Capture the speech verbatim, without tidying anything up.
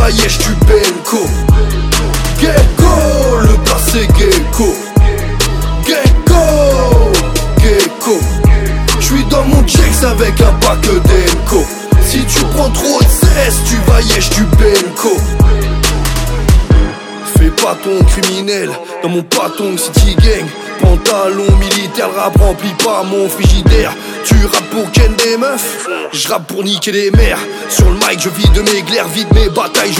vas yesh tu benko. Gecko, le gars c'est Gecko. Gecko, Gecko. J'suis dans mon checks avec un pack d'Enco. Si tu prends trop de cesse, tu vas yesh tu benko. Fais pas ton criminel dans mon patong City Gang. Pantalon militaire, le rap remplit pas mon frigidaire. Tu rappes pour ken des meufs, j'rappe pour niquer les mères. Sur le mic je vis de mes glaires, vide mes batailles.